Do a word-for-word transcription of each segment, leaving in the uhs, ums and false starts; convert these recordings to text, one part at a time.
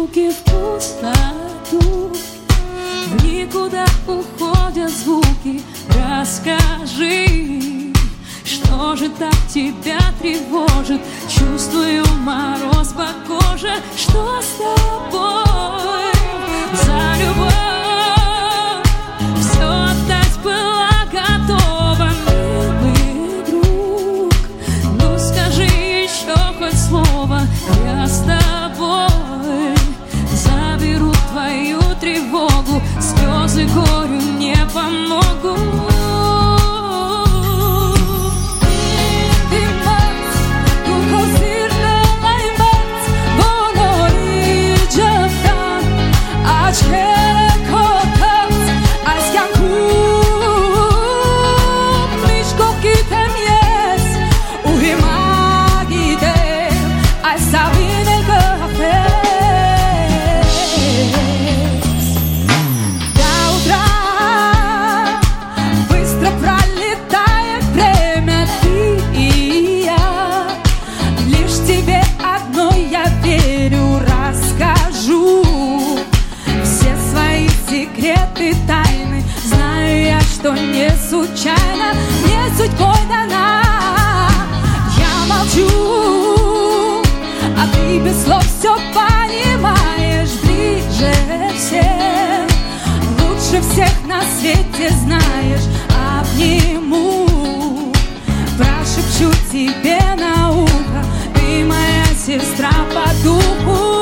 руки в пустоту, в никуда уходят звуки. Расскажи, что же так тебя тревожит? Чувствую мороз по коже. Что с тобой? За любовь все отдать была готова, милый друг. Ну скажи еще хоть слово, я с тобой заберу твою тревогу. Слезы горю не помогут. Что не случайно, не судьбой дана. Я молчу, а ты без слов все понимаешь. Ближе всех, лучше всех на свете знаешь. Обниму, прошепчу тебе на ухо, ты моя сестра по духу.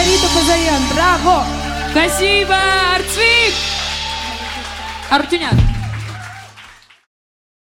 Браво! Спасибо, Арцвик! Арутюнян.